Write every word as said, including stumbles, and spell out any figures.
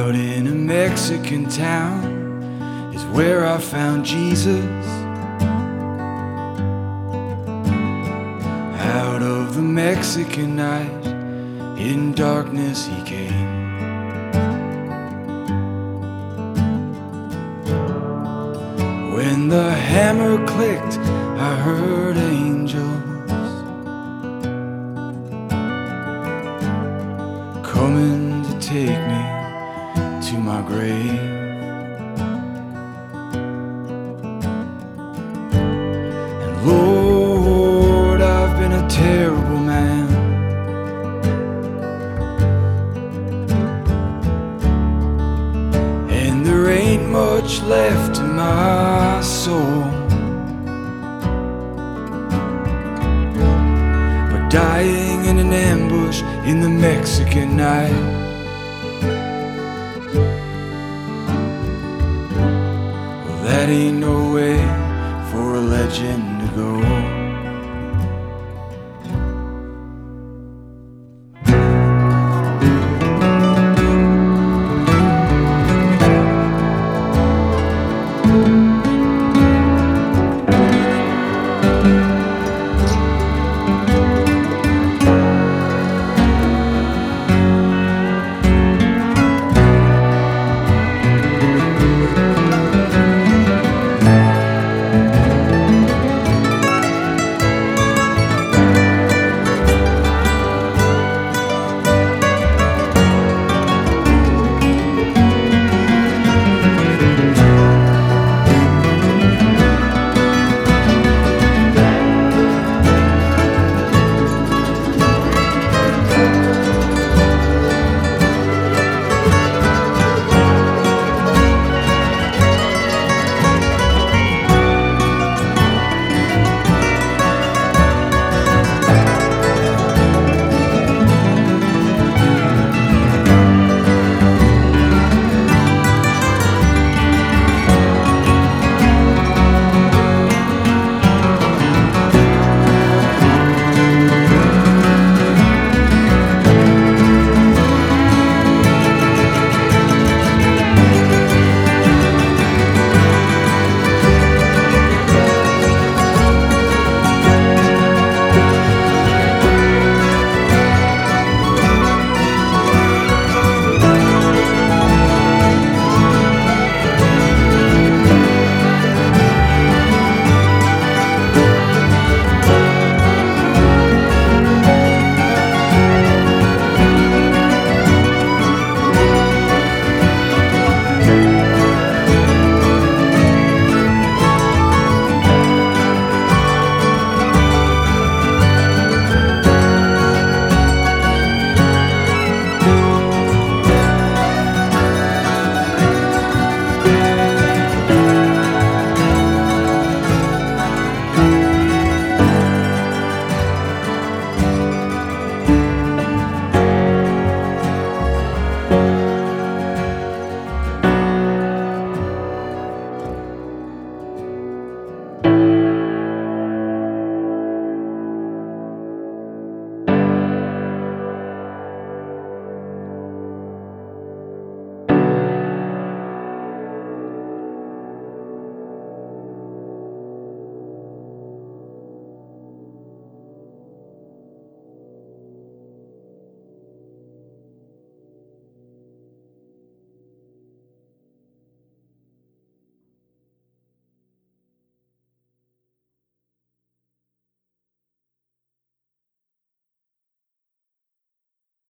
Out in a Mexican town is where I found Jesus. Out of the Mexican night, in darkness he came. When the hammer clicked, I heard angels coming to take me to my grave. And Lord, I've been a terrible man. And there ain't much left in my soul, but dying in an ambush in the Mexican night. Well, that ain't no way for a legend to go.